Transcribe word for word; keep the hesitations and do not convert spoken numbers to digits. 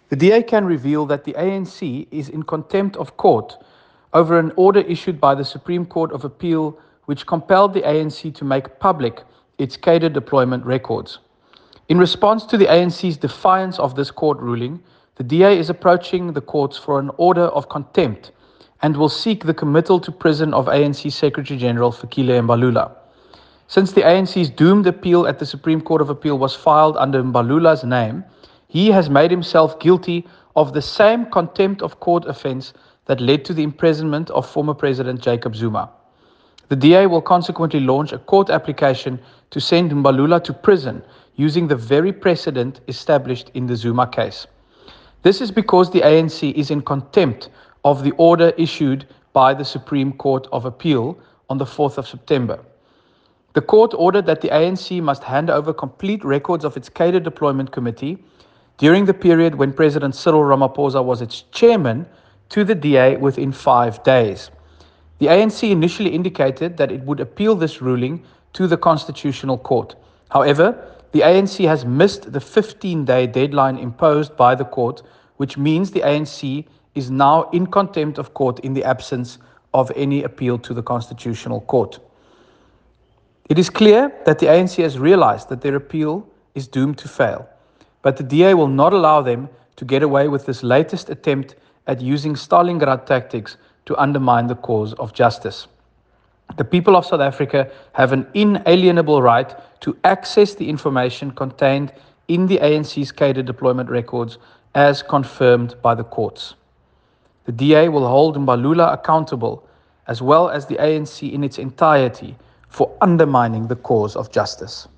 The D A can reveal that the A N C is in contempt of court over an order issued by the Supreme Court of Appeal which compelled the A N C to make public its cadre deployment records. In response to the A N C's defiance of this court ruling, the D A is approaching the courts for an order of contempt and will seek the committal to prison of A N C Secretary General Fikile Mbalula. Since the A N C's doomed appeal at the Supreme Court of Appeal was filed under Mbalula's name, he has made himself guilty of the same contempt of court offence that led to the imprisonment of former President Jacob Zuma. The D A will consequently launch a court application to send Mbalula to prison using the very precedent established in the Zuma case. This is because the A N C is in contempt of the order issued by the Supreme Court of Appeal on the fourth of September. The court ordered that the A N C must hand over complete records of its cadre deployment committee during the period when President Cyril Ramaphosa was its chairman to the D A within five days. The A N C initially indicated that it would appeal this ruling to the Constitutional Court. However, the A N C has missed the fifteen-day deadline imposed by the court, which means the A N C is now in contempt of court in the absence of any appeal to the Constitutional Court. It is clear that the A N C has realized that their appeal is doomed to fail, but the D A will not allow them to get away with this latest attempt at using Stalingrad tactics to undermine the cause of justice. The people of South Africa have an inalienable right to access the information contained in the A N C's cadre deployment records as confirmed by the courts. The D A will hold Mbalula accountable, as well as the A N C in its entirety, for undermining the cause of justice.